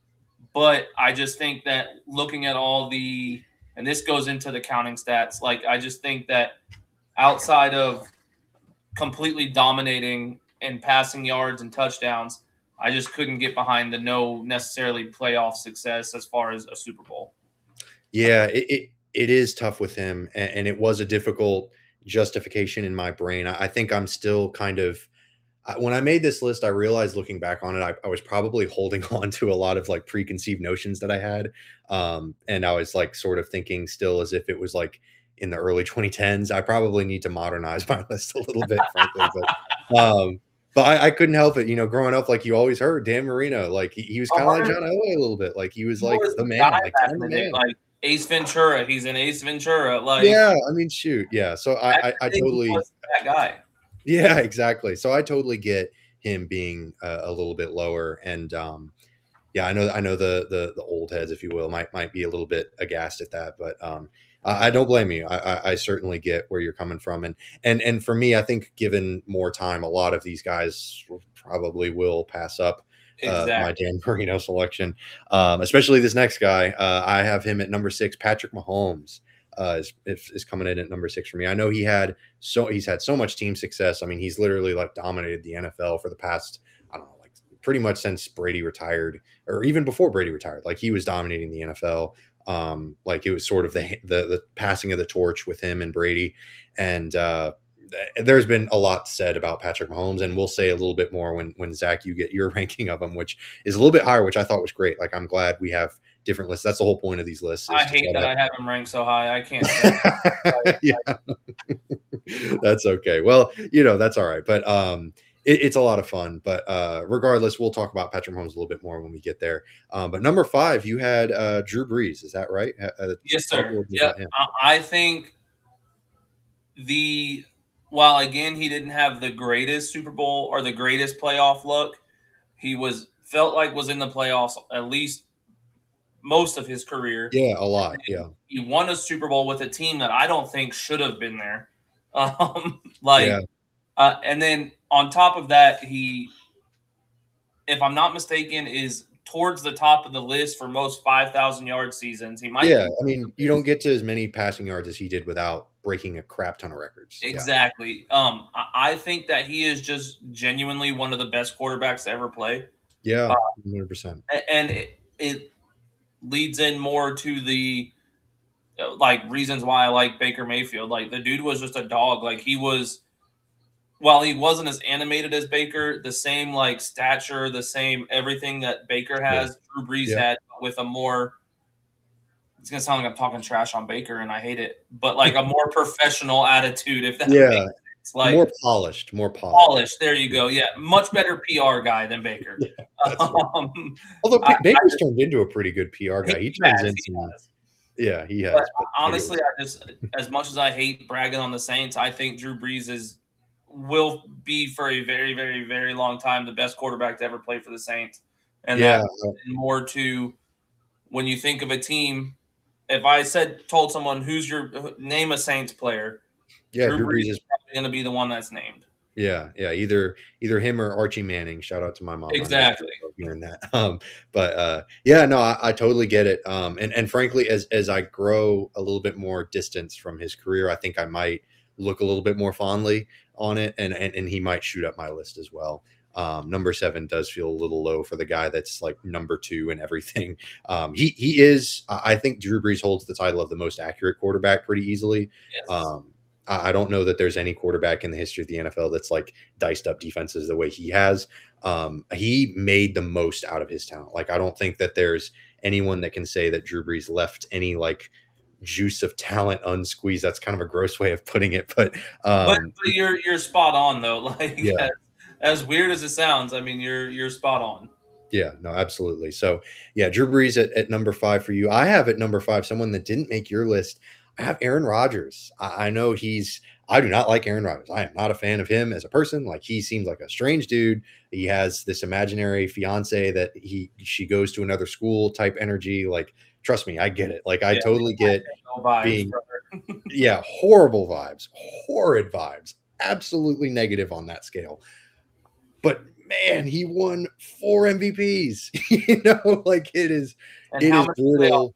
but I just think that looking at all the and this goes into the counting stats, like I just think that outside of completely dominating in passing yards and touchdowns, I just couldn't get behind the no necessarily playoff success as far as a Super Bowl. Yeah, it it, it is tough with him, and, and it was a difficult justification in my brain. I, I think I'm still kind of I, when I made this list, I realized looking back on it, I, I was probably holding on to a lot of like preconceived notions that I had, um, and I was like sort of thinking still as if it was like in the early twenty tens. I probably need to modernize my list a little bit, frankly. But, um, but I, I couldn't help it. You know, growing up, like you always heard Dan Marino, like he, he was kind of like John Elway a little bit. Like he was he like was the man, like, the man. like Ace Ventura. He's an Ace Ventura. Like yeah, I mean, shoot, yeah. So I, I, I totally that guy. Yeah, exactly. So I totally get him being uh, a little bit lower, and um, yeah, I know, I know the the the old heads, if you will, might might be a little bit aghast at that, but um. I don't blame you. I, I, I certainly get where you're coming from, and and and for me, I think given more time, a lot of these guys probably will pass up uh, exactly. my Dan Marino selection, um, especially this next guy. Uh, I have him at number six. Patrick Mahomes uh, is, is is coming in at number six for me. I know he had so he's had so much team success. I mean, he's literally like dominated the N F L for the past I don't know, like pretty much since Brady retired, or even before Brady retired. Like he was dominating the N F L. Um, like it was sort of the, the the passing of the torch with him and Brady, and uh, there's been a lot said about Patrick Mahomes, and we'll say a little bit more when when Zach, you get your ranking of him, which is a little bit higher, which I thought was great. Like I'm glad we have different lists. That's the whole point of these lists. I hate that, that I have him ranked so high. I can't. Yeah, that's okay. Well, you know that's all right, but um. It, it's a lot of fun, but uh, regardless, we'll talk about Patrick Mahomes a little bit more when we get there. Um, but number five, you had uh, Drew Brees. Is that right? Uh, yes, sir. Yeah, I think the while again he didn't have the greatest Super Bowl or the greatest playoff look, he was felt like was in the playoffs at least most of his career. Yeah, a lot. Yeah, he won a Super Bowl with a team that I don't think should have been there. Um, like, yeah. uh, and then on top of that, he, if I'm not mistaken, is towards the top of the list for most five thousand yard seasons. He might. Yeah, I mean, you don't get to as many passing yards as he did without breaking a crap ton of records. Exactly. Yeah. Um, I think that he is just genuinely one of the best quarterbacks to ever play. Yeah, one hundred percent. Uh, and it, it leads in more to the like reasons why I like Baker Mayfield. Like the dude was just a dog. Like he was, while he wasn't as animated as Baker, the same like stature, the same everything that Baker has, yeah. Drew Brees yeah. had with a more, it's going to sound like I'm talking trash on Baker and I hate it, but like a more professiontional attitude. If that yeah. makes sense. Like more polished, more polished. Polished. There you go. Yeah. Much better P R guy than Baker. Yeah, um, right. Although I, Baker's I, turned into a pretty good P R guy. He, he turns has, into, he yeah, he has. But but honestly, anyway. I just, as much as I hate bragging on the Saints, I think Drew Brees is, will be for a very, very, very long time the best quarterback to ever play for the Saints. And yeah. that's more to when you think of a team. If I said, told someone who's your name a Saints player, yeah, Drew, Drew Brees Brees is probably going to be the one that's named. Yeah, yeah, either either him or Archie Manning. Shout out to my mom. Exactly. Hearing that, um, but uh, yeah, no, I, I totally get it. Um, and and frankly, as as I grow a little bit more distance from his career, I think I might look a little bit more fondly on it, and and and he might shoot up my list as well. Um, number seven does feel a little low for the guy that's like number two and everything. Um, he he is. I think Drew Brees holds the title of the most accurate quarterback pretty easily. Yes. Um, I don't know that there's any quarterback in the history of the N F L that's like diced up defenses the way he has. Um, he made the most out of his talent. Like, I don't think that there's anyone that can say that Drew Brees left any like juice of talent unsqueezed. That's kind of a gross way of putting it, but, um, but, but you're, you're spot on though. Like yeah. as, as weird as it sounds, I mean, you're, you're spot on. Yeah, no, absolutely. So yeah, Drew Brees at, at number five for you. I have at number five, someone that didn't make your list. I have Aaron Rodgers. I, I know he's, I do not like Aaron Rodgers. I am not a fan of him as a person. Like, he seems like a strange dude. He has this imaginary fiance that he, she goes to another school type energy. Like, trust me, I get it. Like, I yeah, totally get no vibes, being, yeah, horrible vibes, horrid vibes, absolutely negative on that scale. But man, he won four M V Ps, you know, like it is, and it is brutal.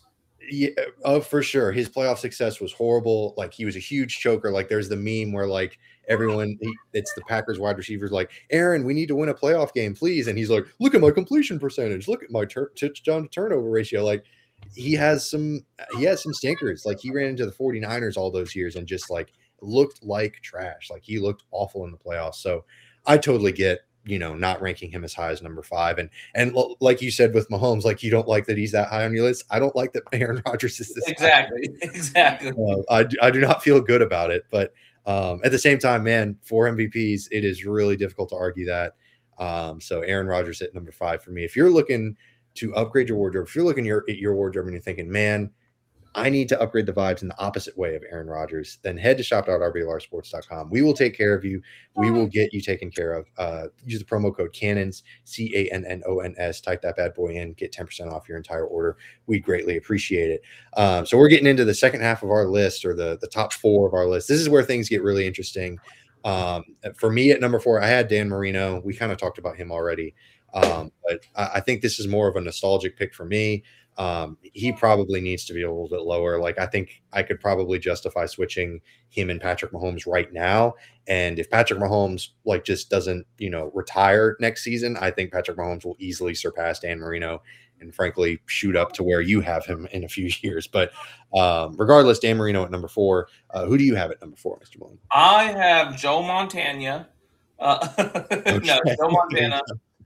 Yeah, oh, for sure. His playoff success was horrible. Like, he was a huge choker. Like, there's the meme where like everyone, he, it's the Packers wide receivers like, Aaron, we need to win a playoff game, please. And he's like, look at my completion percentage. Look at my tur- touchdown to turnover ratio. Like, he has some, he has some stinkers. Like, he ran into the forty-niners all those years and just like looked like trash. Like, he looked awful in the playoffs. So I totally get, you know, not ranking him as high as number five. And, and l- like you said with Mahomes, like, you don't like that he's that high on your list. I don't like that Aaron Rodgers is this exactly, high. exactly. Uh, I, do, I do not feel good about it, but um, at the same time, man, four M V Ps, it is really difficult to argue that. Um, so Aaron Rodgers at number five for me. If you're looking to upgrade your wardrobe, if you're looking your, at your wardrobe and you're thinking, man, I need to upgrade the vibes in the opposite way of Aaron Rodgers, then head to shop dot r b l r sports dot com. We will take care of you. We will get you taken care of. Uh, use the promo code Cannons, C A N N O N S. Type that bad boy in. Get ten percent off your entire order. We greatly appreciate it. Um, so we're getting into the second half of our list, or the, the top four of our list. This is where things get really interesting. Um, for me at number four, I had Dan Marino. We kind of talked about him already. Um, but I, I think this is more of a nostalgic pick for me. Um, he probably needs to be a little bit lower. Like, I think I could probably justify switching him and Patrick Mahomes right now. And if Patrick Mahomes like just doesn't, you know, retire next season, I think Patrick Mahomes will easily surpass Dan Marino and frankly shoot up to where you have him in a few years. But um, regardless, Dan Marino at number four. Uh, who do you have at number four, Mister Malone? I have Joe Montana. Uh, okay. No, Joe Montana.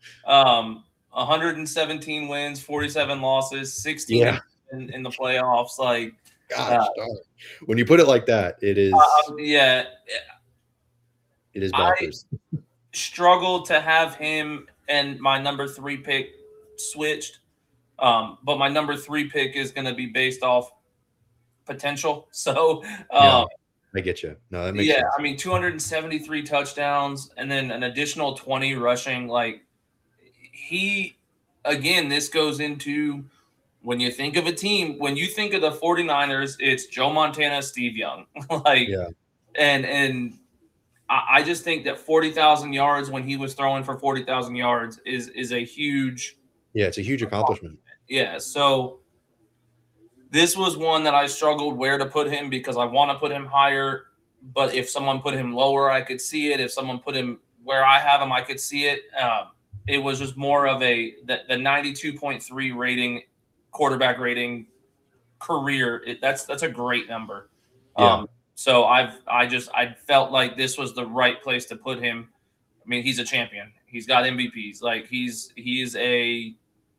Um, one hundred seventeen wins, forty-seven losses, sixteen yeah. in, in the playoffs. Like, gosh, uh, when you put it like that, it is. Uh, yeah, it is bonkers. I struggled to have him and my number three pick switched, um, but my number three pick is going to be based off potential. So, um, yeah. I get you. No, that makes yeah, sense. I mean, two hundred seventy-three touchdowns and then an additional twenty rushing. Like, he, again, this goes into when you think of a team, when you think of the 49ers, it's Joe Montana, Steve Young. like, Yeah. and, and, I just think that forty thousand yards when he was throwing for forty thousand yards is is a huge yeah, it's a huge accomplishment. Yeah, so this was one that I struggled where to put him because I want to put him higher, but if someone put him lower, I could see it. If someone put him where I have him, I could see it. Um, it was just more of a the, the ninety-two point three rating, quarterback rating, career. It, that's that's a great number. Yeah. Um, So I've I just I felt like this was the right place to put him. I mean, he's a champion. He's got M V Ps. Like he's he's a,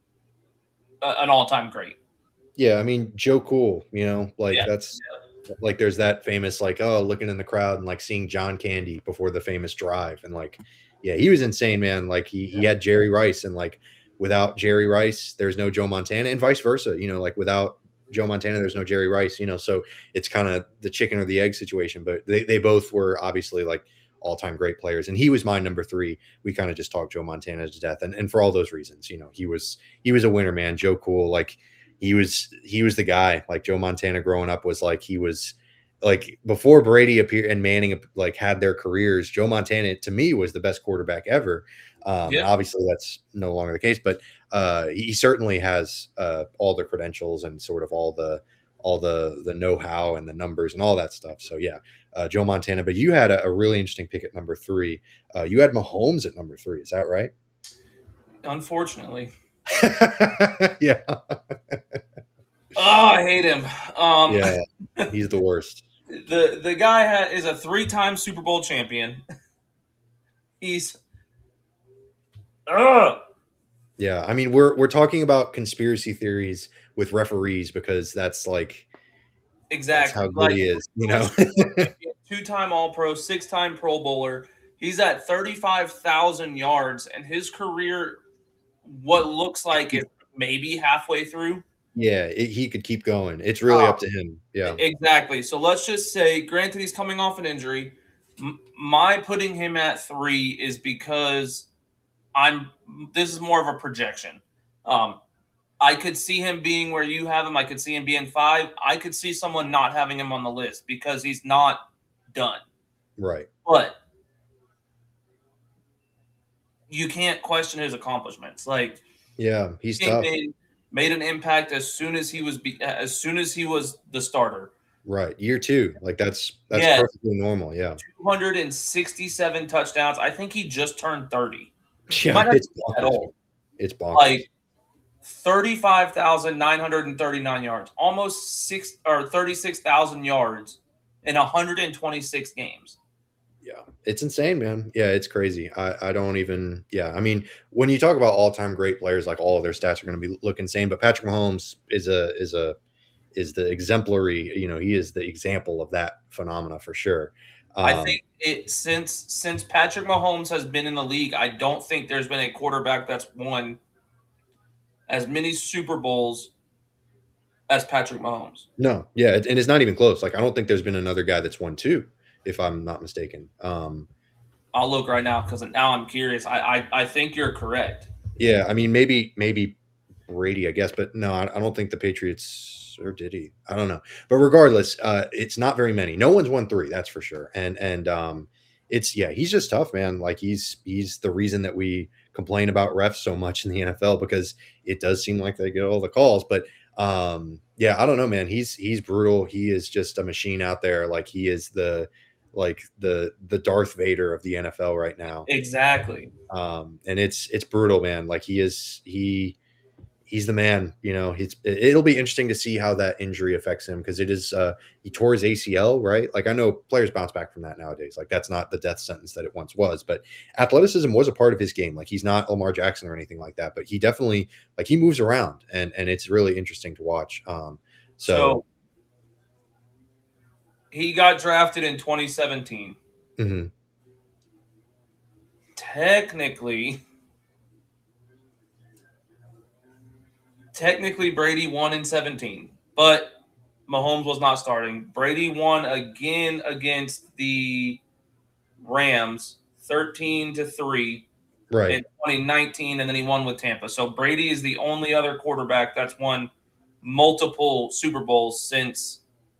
a an all-time great. Yeah, I mean Joe Cool, you know, like yeah. that's yeah. like there's that famous like oh looking in the crowd and like seeing John Candy before the famous drive and like yeah, he was insane, man. Like he he had Jerry Rice and like without Jerry Rice, there's no Joe Montana and vice versa, you know, like without Joe Montana, there's no Jerry Rice, you know, so it's kind of the chicken or the egg situation, but they, they both were obviously like all-time great players. And he was my number three. We kind of just talked Joe Montana to death. And, and for all those reasons, you know, he was, he was a winner, man. Joe Cool. Like he was, he was the guy. Like Joe Montana growing up was like, he was like before Brady appeared and Manning like had their careers, Joe Montana to me was the best quarterback ever. Um, yeah. Obviously that's no longer the case, but uh, he certainly has uh, all the credentials and sort of all the all the the know-how and the numbers and all that stuff. So yeah, uh, Joe Montana. But you had a, a really interesting pick at number three. Uh, you had Mahomes at number three. Is that right? Unfortunately. yeah. Oh, I hate him. Um, yeah, he's the worst. the the guy ha- is a three-time Super Bowl champion. He's. Ugh. Yeah, I mean we're we're talking about conspiracy theories with referees because that's like exactly that's how good like, he is, you know. Two-time All-Pro, six-time Pro Bowler. He's at thirty-five thousand yards, and his career, what looks like it maybe halfway through. Yeah, it, he could keep going. It's really uh, up to him. Yeah, exactly. So let's just say, granted, he's coming off an injury. M- my putting him at three is because I'm. This is more of a projection. Um, I could see him being where you have him. I could see him being five. I could see someone not having him on the list because he's not done. Right. But you can't question his accomplishments. Like, yeah, he's tough. Made, made an impact as soon as he was be, as soon as he was the starter. Right. Year two. Like that's that's yeah. perfectly normal. Yeah. two hundred sixty-seven touchdowns. I think he just turned thirty. Yeah, it's bonkers. It's bonkers. Like thirty-five thousand nine hundred thirty-nine yards, almost six or thirty-six thousand yards in one hundred twenty-six games. Yeah, it's insane, man. Yeah, it's crazy. I, I don't even, yeah. I mean, when you talk about all-time great players, like all of their stats are going to be look insane, but Patrick Mahomes is a, is a, is the exemplary, you know, he is the example of that phenomena for sure. Um, I think it since since Patrick Mahomes has been in the league, I don't think there's been a quarterback that's won as many Super Bowls as Patrick Mahomes. No, yeah, and it's not even close. Like I don't think there's been another guy that's won two, if I'm not mistaken. Um, I'll look right now because now I'm curious. I, I I think you're correct. Yeah, I mean maybe maybe Brady, I guess, but no, I, I don't think the Patriots. Or did he? I don't know. But regardless, uh, it's not very many. No one's won three, that's for sure. And and um, it's yeah, he's just tough, man. Like he's he's the reason that we complain about refs so much in the N F L because it does seem like they get all the calls. But um, yeah, I don't know, man. He's he's brutal. He is just a machine out there. Like he is the like the the Darth Vader of the N F L right now. Exactly. Um, and it's it's brutal, man. Like he is he. He's the man, you know, he's, it'll be interesting to see how that injury affects him. Cause it is, uh, he tore his A C L, right? Like I know players bounce back from that nowadays. Like that's not the death sentence that it once was, but athleticism was a part of his game. Like he's not Lamar Jackson or anything like that, but he definitely like he moves around and, and it's really interesting to watch. Um, so, so he got drafted in twenty seventeen. Mm-hmm. Technically, Technically, Brady won in seventeen, but Mahomes was not starting. Brady won again against the Rams, thirteen to three, right, in twenty nineteen, and then he won with Tampa. So Brady is the only other quarterback that's won multiple Super Bowls since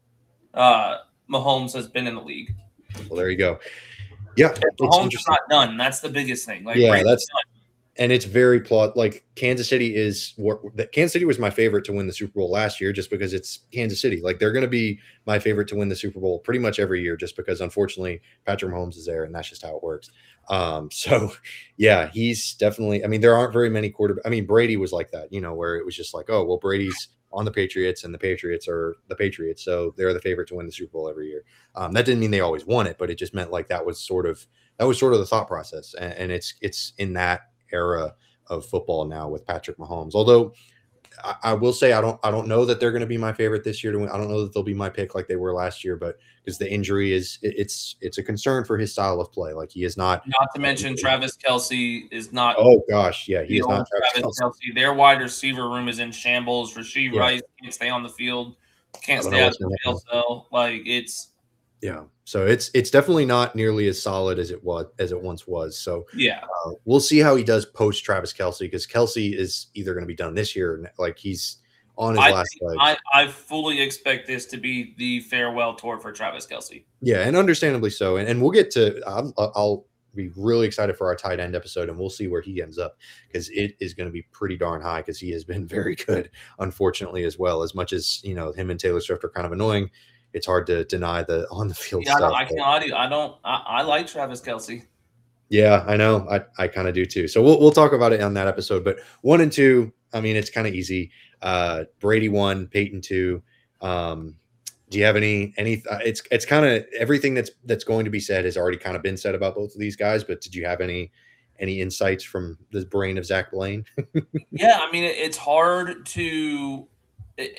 uh, Mahomes has been in the league. Well, there you go. Yeah, Mahomes is not done. That's the biggest thing. Like, yeah, Brady's that's done. And it's very plot. Like Kansas City is what Kansas City was my favorite to win the Super Bowl last year, just because it's Kansas City. Like they're going to be my favorite to win the Super Bowl pretty much every year, just because unfortunately Patrick Mahomes is there, and that's just how it works. Um, so yeah, he's definitely. I mean, there aren't very many quarterbacks. I mean, Brady was like that, you know, where it was just like, oh well, Brady's on the Patriots, and the Patriots are the Patriots, so they're the favorite to win the Super Bowl every year. Um, that didn't mean they always won it, but it just meant like that was sort of that was sort of the thought process, and, and it's it's in that era of football now with Patrick Mahomes. Although I, I will say I don't I don't know that they're going to be my favorite this year to win. I don't know that they'll be my pick like they were last year, but because the injury is it, it's it's a concern for his style of play. Like he is not. Not to mention Travis Kelce is not. Oh gosh, yeah, he is not Travis, Travis Kelce. Kelce. Their wide receiver room is in shambles. Rasheed yeah. Rice can't stay on the field. Can't stay out of the field. So like it's. Yeah, so it's it's definitely not nearly as solid as it was as it once was. So yeah, uh, we'll see how he does post Travis Kelce, because Kelce is either going to be done this year, or like he's on his I last think, leg. I, I fully expect this to be the farewell tour for Travis Kelce. Yeah, and understandably so. And and we'll get to. I'll, I'll be really excited for our tight end episode, and we'll see where he ends up, because it is going to be pretty darn high, because he has been very good, unfortunately, as well. As much as you know, him and Taylor Swift are kind of annoying, it's hard to deny the on the field yeah, stuff. I, I can't lie to you. I don't. I, I like Travis Kelce. Yeah, I know. I, I kind of do too. So we'll we'll talk about it on that episode. But one and two, I mean, it's kind of easy. Uh, Brady one, Peyton two. Um, do you have any any? Uh, it's it's kind of everything that's that's going to be said has already kind of been said about both of these guys. But did you have any any insights from the brain of Zach Blaine? Yeah, I mean, it, it's hard to. It,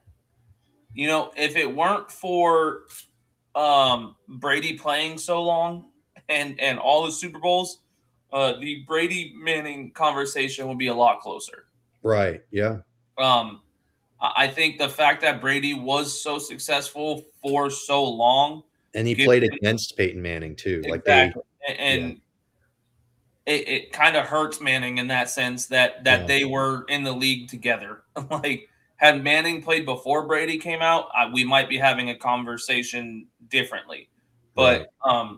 You know, if it weren't for um, Brady playing so long and and all the Super Bowls, uh, the Brady Manning conversation would be a lot closer. Right. Yeah. Um, I think the fact that Brady was so successful for so long, and he played against Peyton Manning too, exactly. like they, and yeah. it, it kind of hurts Manning in that sense that that yeah. they were in the league together, like. Had Manning played before Brady came out, I, we might be having a conversation differently. But right. um,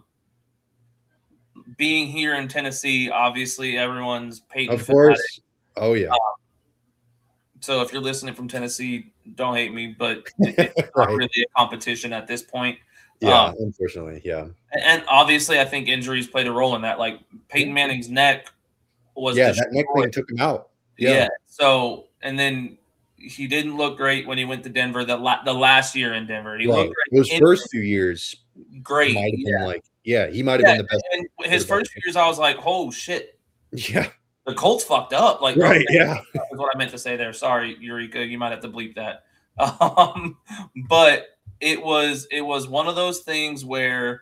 being here in Tennessee, obviously everyone's Peyton. Of course. Fanatic. Oh, yeah. Uh, so if you're listening from Tennessee, don't hate me, but it's right. not really a competition at this point. Yeah, um, unfortunately, yeah. And obviously I think injuries played a role in that. Like Peyton Manning's neck was Yeah, destroyed. that neck thing took him out. Yeah. yeah. So, and then he didn't look great when he went to Denver. The la- the last year in Denver, he right. looked great. Those first few years, great. Might have yeah. been like, yeah, he might have yeah, been the best. And his first few years, I was like, "Oh shit!" Yeah, the Colts fucked up. Like, right? Okay, yeah, that's what I meant to say there. Sorry, Eureka. You might have to bleep that. Um, but it was it was one of those things where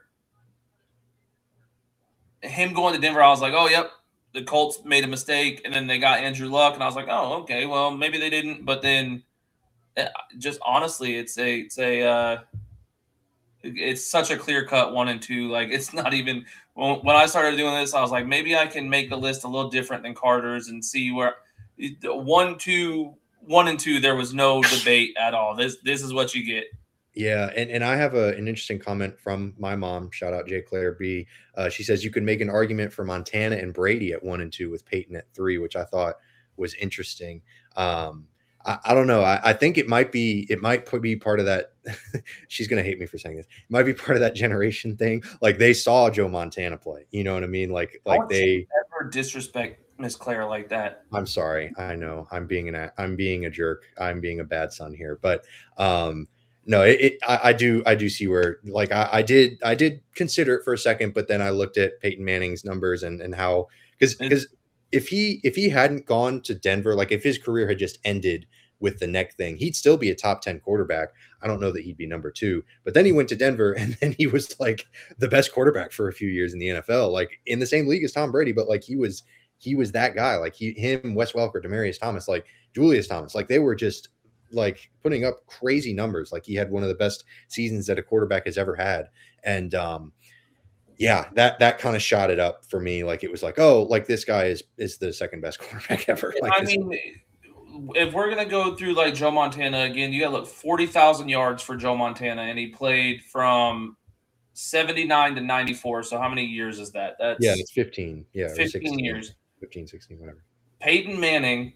him going to Denver, I was like, "Oh, yep." The Colts made a mistake, and then they got Andrew Luck, and I was like, "Oh, okay, well, maybe they didn't." But then, just honestly, it's a, it's a, uh, it's such a clear cut one and two. Like it's not even. When I started doing this, I was like, maybe I can make the list a little different than Carter's and see where one, two, one and two. There was no debate at all. This, this is what you get. Yeah, and, and I have a, an interesting comment from my mom. Shout out J. Claire B. Uh, she says you can make an argument for Montana and Brady at one and two with Peyton at three, which I thought was interesting. Um, I, I don't know. I, I think it might be it might be part of that. She's gonna hate me for saying this. It might be part of that generation thing. Like they saw Joe Montana play. You know what I mean? Like like they never disrespect Miss Claire like that. I'm sorry. I know I'm being an I'm being a jerk. I'm being a bad son here, but. um No, it, it I, I do I do see where like I, I did I did consider it for a second, but then I looked at Peyton Manning's numbers and and how because because if he if he hadn't gone to Denver, like if his career had just ended with the neck thing, he'd still be a top ten quarterback. I don't know that he'd be number two, but then he went to Denver and then he was like the best quarterback for a few years in the N F L, like in the same league as Tom Brady, but like he was he was that guy, like he him Wes Welker, Demaryius Thomas, like Julius Thomas, like they were just like putting up crazy numbers. Like he had one of the best seasons that a quarterback has ever had. And um, yeah, that that kind of shot it up for me. Like it was like, oh, like this guy is is the second best quarterback ever. Like I mean, if we're gonna go through like Joe Montana again, you got to look forty thousand yards for Joe Montana, and he played from seventy-nine to ninety-four. So how many years is that? That's yeah, it's fifteen. Yeah, fifteen sixteen, years. fifteen, sixteen, whatever. Peyton Manning,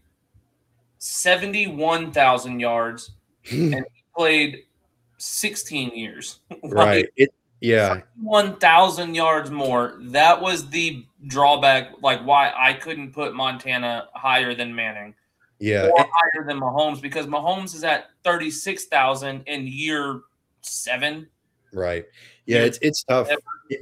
seventy-one thousand yards, and he played sixteen years. Like, right. It yeah. one thousand yards more. That was the drawback, like why I couldn't put Montana higher than Manning. Yeah. Or it, higher than Mahomes, because Mahomes is at thirty-six thousand in year seven. Right. Yeah, it's it's tough. It,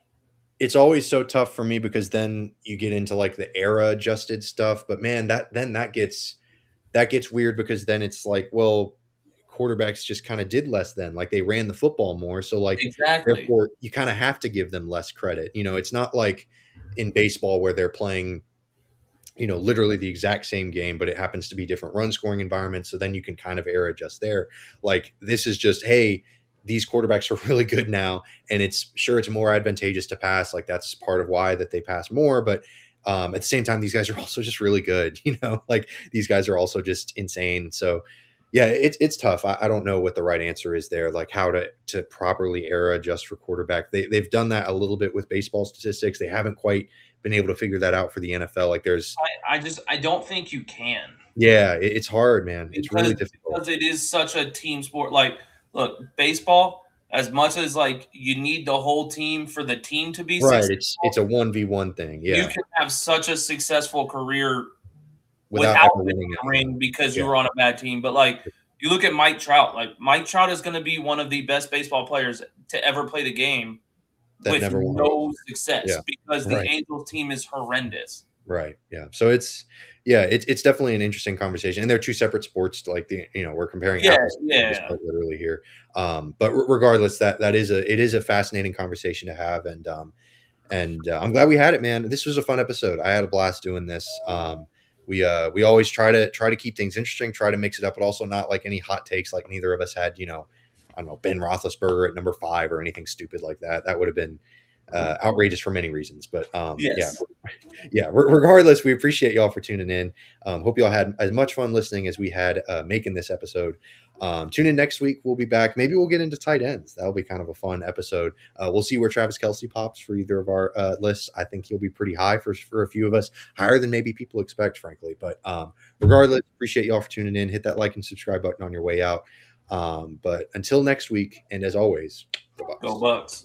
it's always so tough for me because then you get into like the era adjusted stuff. But man, that then that gets that gets weird because then it's like, well, quarterbacks just kind of did less then. Like they ran the football more. So like exactly. therefore you kind of have to give them less credit. You know, it's not like in baseball where they're playing, you know, literally the exact same game, but it happens to be different run scoring environments. So then you can kind of era adjust there. Like this is just, hey, these quarterbacks are really good now. And it's sure it's more advantageous to pass. Like that's part of why that they pass more. But um, at the same time, these guys are also just really good. You know, like these guys are also just insane. So yeah, it's it's tough. I, I don't know what the right answer is there, like how to to properly era adjust for quarterback. They, they've done that a little bit with baseball statistics. They haven't quite been able to figure that out for the N F L. Like there's, I, I just, I don't think you can. Yeah, it, it's hard, man. It's because, really difficult. Because it is such a team sport. Like, look, baseball, as much as like you need the whole team for the team to be right. successful, It's it's a one v one thing. Yeah, you can have such a successful career without, without ever winning a ring because yeah. you were on a bad team. But like, you look at Mike Trout. Like Mike Trout is going to be one of the best baseball players to ever play the game that with never won. no success yeah. because the right. Angels team is horrendous. Right. Yeah. So it's yeah, it's it's definitely an interesting conversation, and they're two separate sports. Like the you know we're comparing yeah, apples yeah, literally here. Um, but regardless, that that is a it is a fascinating conversation to have, and um, and uh, I'm glad we had it, man. This was a fun episode. I had a blast doing this. Um, we uh we always try to try to keep things interesting, try to mix it up, but also not like any hot takes. Like neither of us had you know I don't know Ben Roethlisberger at number five or anything stupid like that. That would have been Uh, outrageous for many reasons, but um, yes. yeah, yeah. Re- regardless, we appreciate y'all for tuning in. Um, hope y'all had as much fun listening as we had uh, making this episode. Um, tune in next week. We'll be back. Maybe we'll get into tight ends. That'll be kind of a fun episode. Uh, we'll see where Travis Kelce pops for either of our uh, lists. I think he'll be pretty high for for a few of us, higher than maybe people expect, frankly. But um, regardless, appreciate y'all for tuning in. Hit that like and subscribe button on your way out. Um, but until next week, and as always, go Bucks. Go Bucks.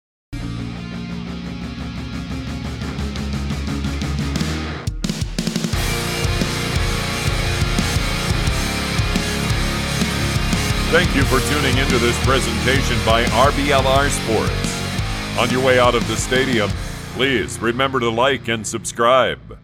Thank you for tuning into this presentation by R B L R Sports. On your way out of the stadium, please remember to like and subscribe.